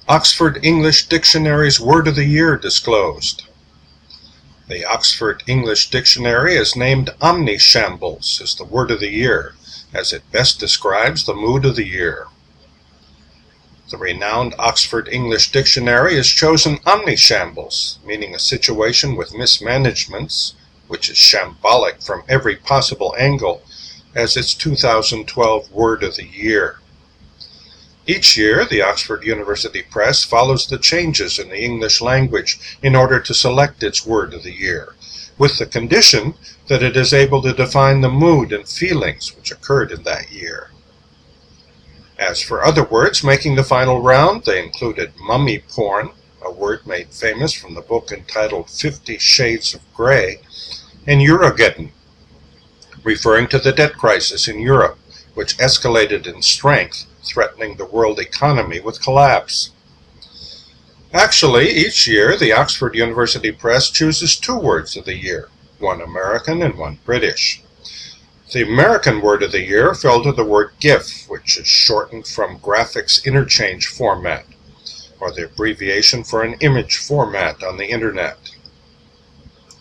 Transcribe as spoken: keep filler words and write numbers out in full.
Oxford English Dictionary's Word of the Year disclosed. The Oxford English Dictionary has named omnishambles as the word of the year, as it best describes the mood of the year. The renowned Oxford English Dictionary has chosen omnishambles, meaning a situation with mismanagements, which is shambolic from every possible angle, as its two thousand twelve word of the year. Each year, the Oxford University Press follows the changes in the English language in order to select its word of the year, with the condition that it is able to define the mood and feelings which occurred in that year. As for other words making the final round, they included mummy porn, a word made famous from the book entitled Fifty Shades of Grey, and Eurogeddon, referring to the debt crisis in Europe, which escalated in strength, threatening the world economy with collapse. Actually, each year the Oxford University Press chooses two words of the year, one American and one British. The American word of the year fell to the word GIF, which is shortened from Graphics Interchange Format, or the abbreviation for an image format on the Internet.